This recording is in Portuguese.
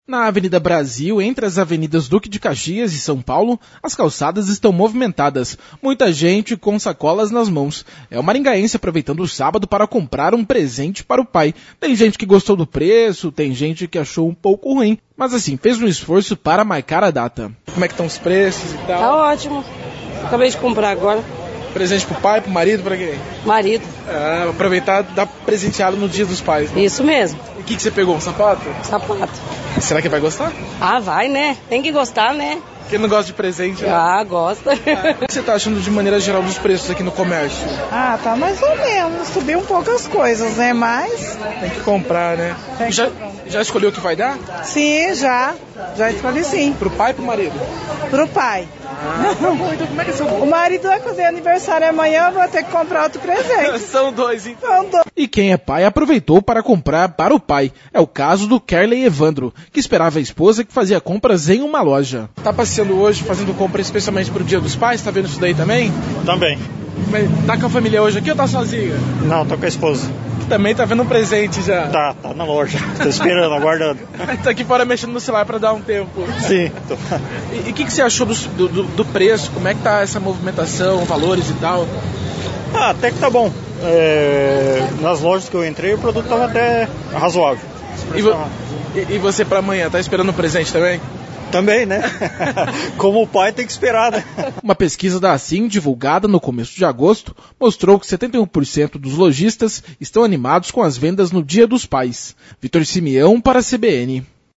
Na Avenida Brasil, entre as avenidas Duque de Caxias e São Paulo, as calçadas estão movimentadas. Muita gente com sacolas nas mãos. É o maringaense aproveitando o sábado para comprar um presente para o pai. Tem gente que gostou do preço, tem gente que achou um pouco ruim, mas assim, fez um esforço para marcar a data. Como é que estão os preços e tal? Tá ótimo. Acabei de comprar agora. Presente pro pai, pro marido, pra quem? Marido. Aproveitar e dar presenteado no Dia dos Pais, né? Isso mesmo. E o que você pegou? Um sapato? Sapato. Será que vai gostar? Vai, né? Tem que gostar, né? Quem não gosta de presente, né? Gosta. O que você tá achando de maneira geral dos preços aqui no comércio? Tá mais ou menos. Subiu um pouco as coisas, né? Mas... Tem que comprar, né? Já escolheu o que vai dar? Sim, já escolhi sim. Pro pai ou pro marido? Pro pai. Tá bom, então como é que é seu... O marido vai fazer aniversário amanhã, eu vou ter que comprar outro presente. São dois, então. São dois. E quem é pai aproveitou para comprar para o pai. É o caso do Kerley Evandro, que esperava a esposa que fazia compras em uma loja. Tá passeando hoje, fazendo compra especialmente pro Dia dos Pais? Tá vendo isso daí também? Também. Tá com a família hoje aqui ou tá sozinha? Não, tô com a esposa. Também tá vendo um presente já? Tá na loja. Tô esperando, aguardando. Tá aqui fora mexendo no celular pra dar um tempo. Sim. E o que você achou do preço? Como é que tá essa movimentação, valores e tal? Até que tá bom. Nas lojas que eu entrei, o produto tava até razoável. E você pra amanhã, tá esperando um presente também? Também, né? Como o pai tem que esperar, né? Uma pesquisa da Assim, divulgada no começo de agosto, mostrou que 71% dos lojistas estão animados com as vendas no Dia dos Pais. Vitor Simeão para a CBN.